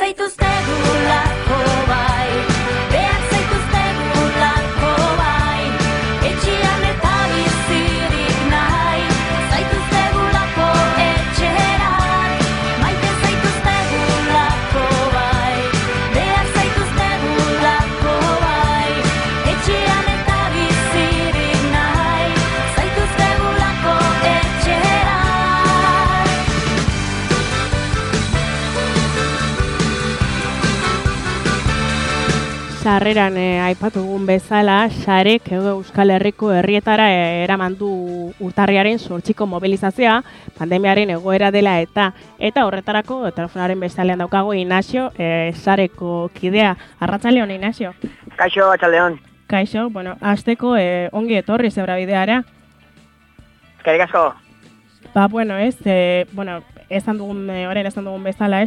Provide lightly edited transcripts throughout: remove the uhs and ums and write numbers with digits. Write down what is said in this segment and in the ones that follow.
zaituztegulako bai, behar zaituztegulako bai, etxean eta bizirik nahi, zaituztegulako etxeran, maite zaituztegulako bai, behar zaituztegulako bai, etxean eta bizirik nahi, zaituztegulako etxeran. Sarreran aipatu dugun bezala, Sarek Euskal Herriko herrietara eraman du urtarriaren 8ko mobilizazioa, pandemiaren egoera dela eta horretarako telefonaren bestaldean daukagu Inazio, Sareko kidea. Arratsaldeon, Inazio. Kaixo, arratsaldeon. Kaixo, bueno, hasteko ongi etorri zebra bideara. Eskerrik asko. Ba, bueno, esan dugun bezala,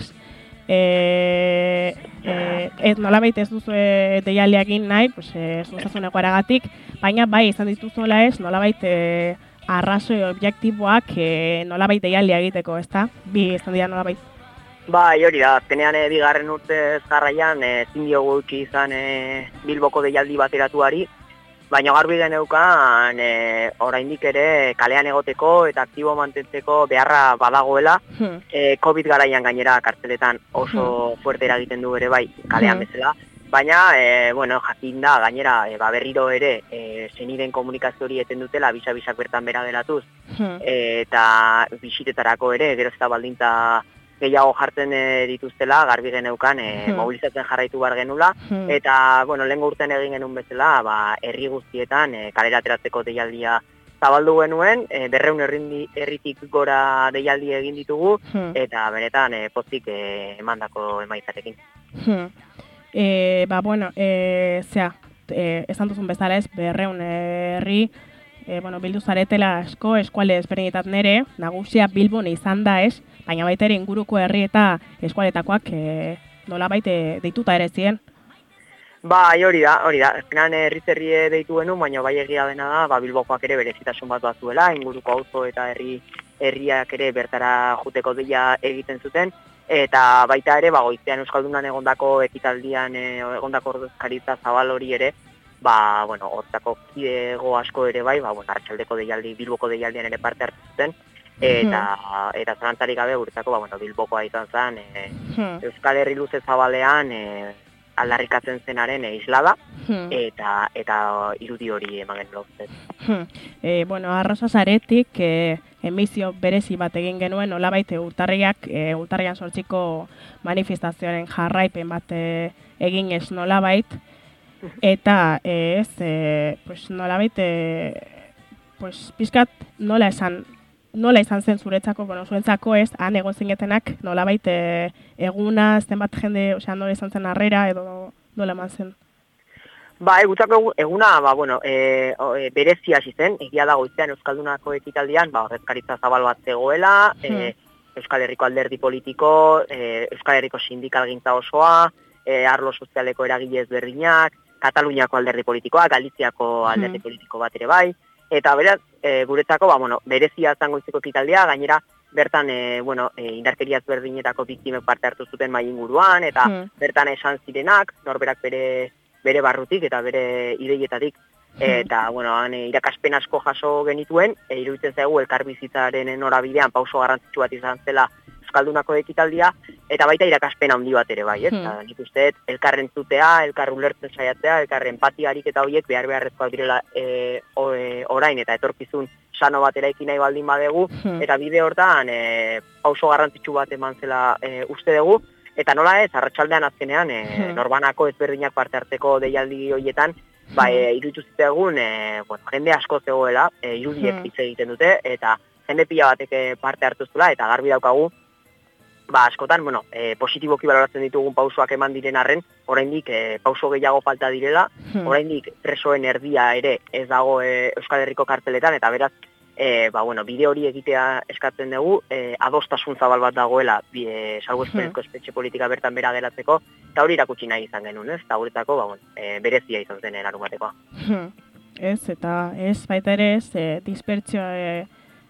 nolabait ez duzu deialdiak egin nahi, zuzasuneko aragatik, baina bai izan dituzuela nolabait arrazoi objektiboak nolabait deialdia egiteko, ezta? Bi izan dira nolabait. Bai, hori da, azkenean bigarren urtez jarraian ezin diogu utzi izan Bilboko deialdi bateratuari, baina garbi geneukan oraindik ere kalean egoteko eta aktibo mantentzeko beharra badagoela, COVID garaian gainera kartzeletan oso fuerte eragiten du ere bai kalean bezala, baina jakin da gainera berriro ere seniden komunikazio hori eten dutela bisak bertan bera delatuz, eta bisitetarako ere gero ez da baldintza gehiago jartzen dituztela, garbi geneukan mobilizatzen jarraitu behar genula, eta lehengo urtean egin genuen bezala, herri guztietan kalera ateratzeko deialdia zabaldu genuen, 200 herritik gora deialdi egin ditugu, eta benetan pozik emandako emaitzarekin. Esan duzun bezala 200 herri, bildu zaretela asko eskuale ezberdinetan nere, nagusia Bilbon izan da baina baita ere inguruko herri eta eskualetakoak nolabait deituta ere ziren. Bai, hori da. Ezkenan herri deitu genuen, baina bai egia dena da, Bilbokoak ere berezitasun bat zuela, inguruko auzo eta herriak ere bertara juteko deia egiten zuten, eta baita ere, goizean Euskaldunan egondako ekitaldian egondako ordezkaritza zabal hori ere, hortako kidego asko ere bai, arratsaldeko deialdi, Bilboko deialdian ere parte hartu zuten, eta zalantzarik gabe guretzako Bilbokoa izan zen Euskal Herri luze zabalean aldarrikatzen zenaren islada, eta irudi hori eman genuen. Arrosa zaretik emisio berezi bat egin genuen, nolabait urtarrian 8ko manifestazioaren jarraipen bat egin nolabait, eta nolabait pizkat nola izan zen zuretzako, zuretzako han egon zinetenak nolabait eguna, zenbat jende, nola izan zen harrera edo nola eman zen? Gutzako eguna, berezia hasi zen, egia da goizean Euskaldunako ekitaldian, ordezkaritza zabal bat zegoela, Euskal Herriko alderdi politiko, Euskal Herriko sindikalgintza osoa, arlo sozialeko eragile ezberdinak, Kataluniako alderdi politikoa, Galiziako alderdi politiko bat ere bai, eta beraz, guretzako, berezia zango izeko ekitaldia, gainera, bertan, indarkeria ezberdinetako biktimek parte hartu zuten mai inguruan, eta bertan esan zirenak, norberak bere barrutik eta bere ideietatik, eta, irakaspen asko jaso genituen, iruditzen zaigu elkarbizitzaren norabidean pauso garrantzitsu bat izan zela Euskaldunako ekitaldia, eta baita irakaspen handi bat ere bai, nik uste elkarren zutea, elkar ulertzen saiatzea, elkar empatiarik eta horiek beharrezkoak direla orain eta etorkizun sano bat eraiki nahi baldin badegu, eta bide hortan pauso garrantzitsu bat eman zela uste dugu, eta nola ez, arratsaldean azkenean, norbanako ezberdinak parte hartzeko deialdi horietan, iruditu zitegun, jende asko zegoela, irudiek hitz egiten dute, eta jende pila batek parte hartu zuela, eta garbi daukagu, askotan, positiboki baloratzen ditugun pausoak eman diren arren, oraindik pauso gehiago falta direla, oraindik presoen erdia ere ez dago Euskal Herriko karteletan, eta beraz, bide hori egitea eskatzen dugu, adostasun zabal bat dagoela, salbuespenezko espetxe politika bertan bera geratzeko, eta hori irakutsi nahi izan genuen, eta guretzako, berezia izan zen larunbatekoa. Eta baita ere dispertsioa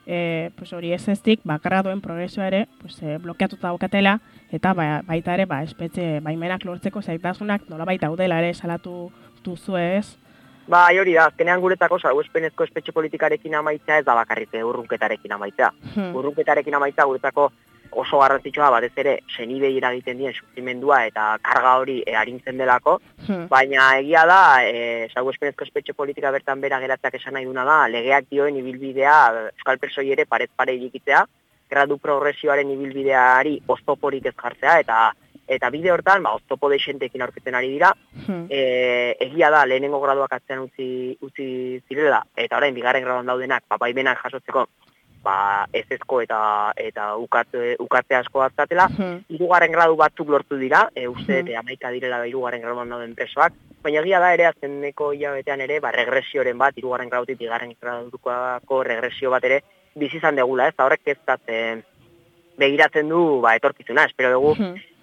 pues hori ez graduen progresioa ere pues, blokeatuta daukatela, eta baita ere espetxe baimenak lortzeko zaitasunak nolabait daudela ere salatu duzu ez? Bai, hori da, azkenean guretako salbuespenezko espetxe politikarekin amaitzea ez da bakarrik urrunketarekin amaitzea. Urrunketarekin amaitzea guretako oso garrantzitsua batez ere senidei eragiten dien sufrimendua eta karga hori arintzen delako, baina egia da, salbuespenezko espetxe politika bertan bera geratzeak esan nahi duna da, legeak dioen ibilbidea euskal persoi ere parez pare irikitzea, gradu progresioaren ibilbideari oztoporik ez jartzea, eta bide hortan, oztopo deixentekin aurkitzen ari dira, egia da, lehenengo graduak atzean utzi zirela, eta orain, bigarren graduan daudenak, baimenak jasotzeko, ezezko eta ukatze asko batzatela, hirugarren gradu batzuk lortu dira, uste, 11 direla hirugarren graduan dauden presoak, baina egia da ere, azkeneko hilabetean ere, regresioren bat, hirugarren gradutik, bigarren graduko regresio bat ere, bizi izan degula, ez, horrek ez begiratzen du, etorkizuna, espero dugu,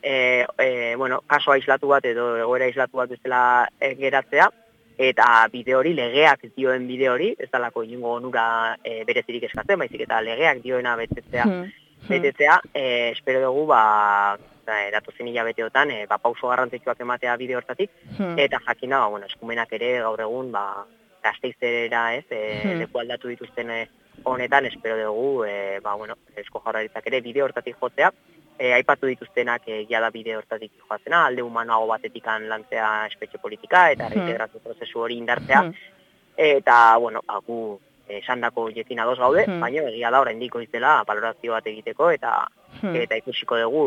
kaso aislatu bat edo egoera aislatu bat bezala geratzea, eta bide hori, legeak dioen bide hori, ez dalako inungo onura berezirik eskatzen, baizik eta legeak dioena betetzea, espero dugu, datozen hilabeteotan, pauso garrantzitsuak ematea bide hortatik, eta jakina, eskumenak ere gaur egun, Gasteizera, leku aldatu dituzten honetan, espero dugu, Eusko Jaurlaritzak ere bide hortatik jotzea, aipatu dituztenak da bide hortatik joatzena, alde humanoago batetik lantzea espetxe politika eta reintegrazio prozesu hori indartzea, eta, gu esandako horiekin ados gaude, baina egia da oraindik goizela balorazio bat egiteko, eta ikusiko dugu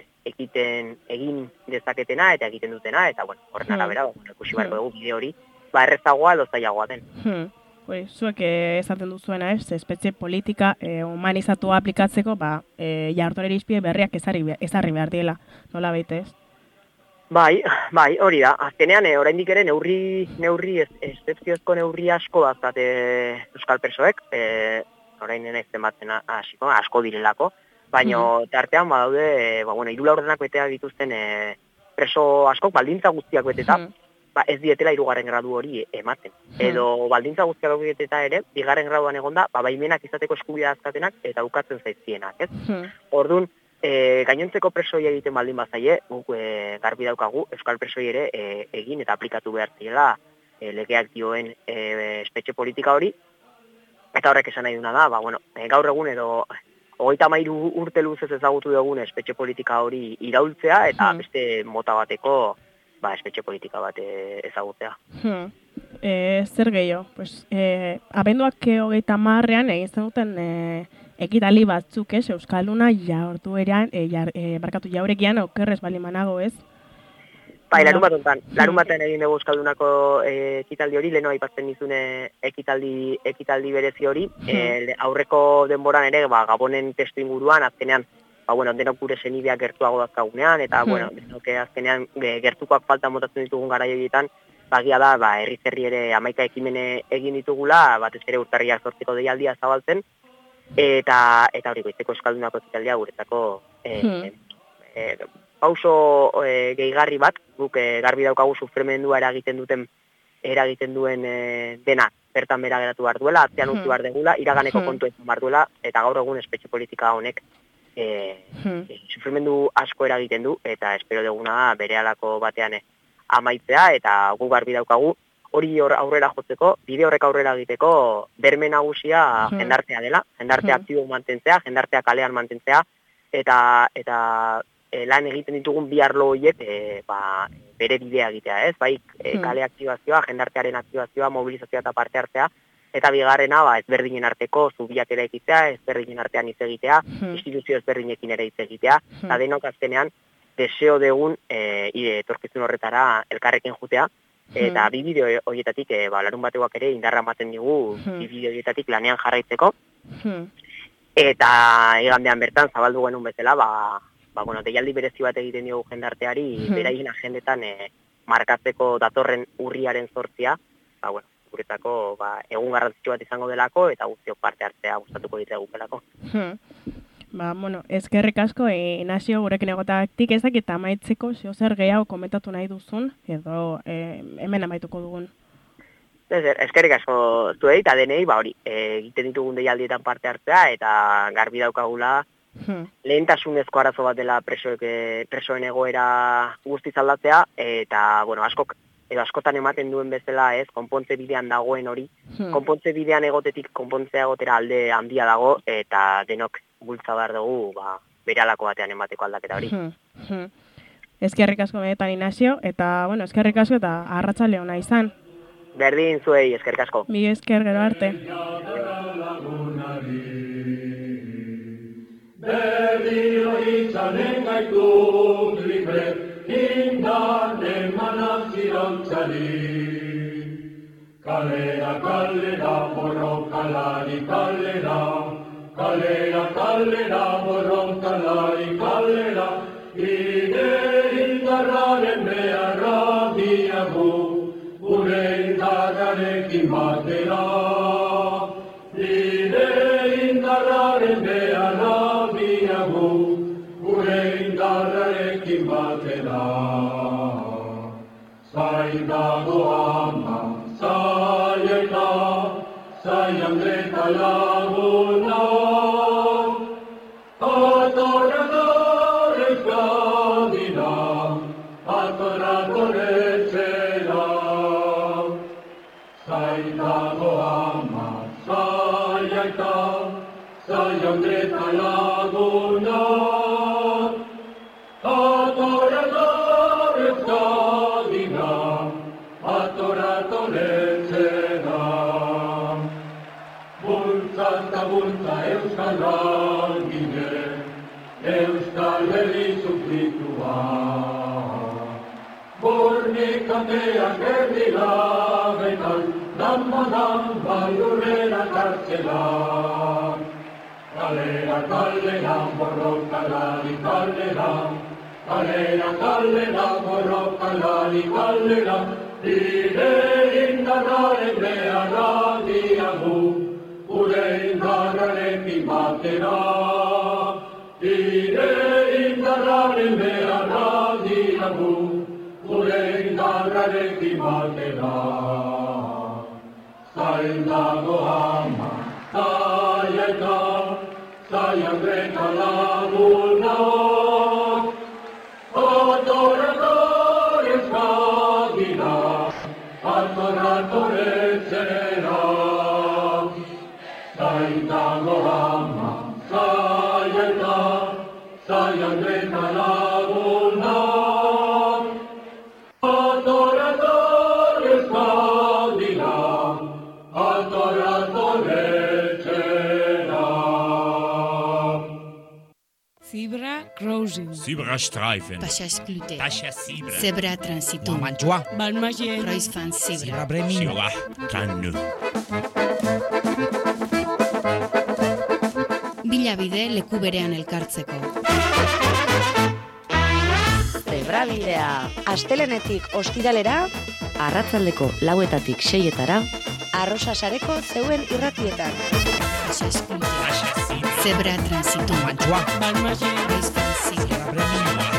egin dezaketena eta egiten dutena, eta horren arabera, ikusi beharko dugu bide hori, errezagoa edo zailagoa den. Zuek esaten duzuena, espetxe politika humanizatua aplikatzeko, jarduera irizpide berriak ezarri behar diela, nola baita ez? Bai, hori da. Azkenean, oraindik ere excepziozko neurri asko daztate euskal persoek, orain naizten batzen asko direlako, baina tartean badaude, 3 laurdenak betea dituzten preso askok baldintza guztiak beteta, ez dietela 3. gradu hori ematen. Edo baldintza guztiak beteta ere, 2. graduan egonda, baimenak izateko eskubidea azkatenak eta ukatzen zaizkienak, ez? Orduan, gainontzeko presoi egiten baldin bazaie, guk garbi daukagu, euskal presoi ere egin eta aplikatu behar zirela legeak dioen espetxe politika hori, eta horrek esan nahi duna da, gaur egun edo 33 urte luzez ezagutu dugun espetxe politika hori iraultzea, eta beste mota bateko espetxe politika bat ezagutzea. Zer gehiago? Abenduak 30ean egin zenuten ekitaldi batzuk, Euskalduna jauregian okerrez bali manago, ez? Larun batean egin dugu Euskaldunako ekitaldi hori, leheno aipatzen dizune ekitaldi berezi hori, aurreko denboran ere, Gabonen testu inguruan, azkenean, denok gure senideak gertuago dazkagunean, eta, azkenean gertukoak falta motatzen ditugun garai horietan, bagia da, herri ere 11 ekimene egin ditugula, batez ere urtarriak 8ko deialdia zabaltzen, eta hori goizeko Euskaldunako ekitaldia guretzako pauso gehigarri bat, guk garbi daukagu sufrimendua eragiten duen dena bertan bera geratu behar duela, atzean utzi behar degula, iraganeko kontu ez behar duela, eta gaur egun espetxe politika honek sufrimendu asko eragiten du, eta espero duguna da berehalako batean amaitzea, eta gu garbi daukagu hori aurrera jotzeko, bide horrek aurrera egiteko berme nagusia jendartea dela, jendartea aktibo mantentzea, jendartea kalean mantentzea, eta lan egiten ditugun bi arlo horiek bere bidea egitea, ez? Bai, kale aktibazioa, jendartearen aktibazioa, mobilizazioa eta parte hartzea, eta bigarrena, ezberdinen arteko zubiak ere egitea, ezberdinen artean hitz egitea, instituzio ezberdinekin ere hitz egitea, eta denok azkenean deseo degun etorkizun horretara elkarrekin jutea, eta bi bideo horietatik, larun batekoak ere indarra ematen digu, bi bideo horietatik lanean jarraitzeko, eta igandean bertan zabaldu genuen bezala, deialdi berezi bat egiten diogu jendarteari, beraien agendetan markatzeko datorren urriaren 8, guretako egun garrantzitsu bat izango delako, eta guztiok parte hartzea gustatuko ditegukelako. Eskerrik asko, Inazio, gurekin egotatik ezak eta amaitzeko zer gehiago komentatu nahi duzun, edo hemen amaituko dugun. Eskerrik asko zuei, eta denei, hori, egiten ditugun deialdietan parte hartzea, eta garbi daukagula, lehentasunezko arazo bat dela presoen egoera guztiz aldatzea, eta, askotan ematen duen bezala, konpontze bidean dagoen hori, konpontze bidean egotetik konpontzea egotera alde handia dago, eta denok bultza behar dugu, beralako batean emateko aldaketa hori. Eskerrik asko benetan Inazio, eta, eskerrik asko eta arratsale ona izan. Berdin zuei, eskerrik asko. Mi esker gero arte. Berriro izanen gaitu libre, indan emanak zirautxari. Kalera, borrokalari, kalera, borrokalari, kalera, ide indarraren beharra diagu, gure indarrarekin batera. Ide indarraren beharra diagu, gure indarrarekin batera. Zain dago ama, zaieta, zaian greta laguna, atoradores gadira, atoradores zera. Zain dago ama, zaieta, zaian greta laguna, atoradores gadira, atoradores zera. Bultza eta bultza euskal langile, euskal herri sufritua. Bornikateak erdila betan, dan bailurrera kartzela. Kalera, borrokalari, kalera, borrokalari, kalera, ide indarraren beharra diagu, gure indarrarekin batera. Ide indarraren beharra diagu, gure indarrarekin batera. Zain dago ama, zaieta, zaian greta laguna, atoradores gadira, atoradores zera. Zain dago ama, zaieta, zaian greta laguna, atoradores gadira, atoradores zera. Zebra crossing. Zebra streifen. Passagsklute. Passassibre. Zebra transitum. Mantua. Balmagien. Kreuzfahrt Zebra. Zebra bremino. Zebra kannu. Bilabide leku berean elkartzeko. Zebrabidea. Astelenetik ostiralera, arratsaldeko 4etatik 6etara, Arrosa sareko zeuen irratietan. Passagsklute. Zebra transitum. Mantua. Balmagien. Kreuzfahrt Zebra. Zebra bremino.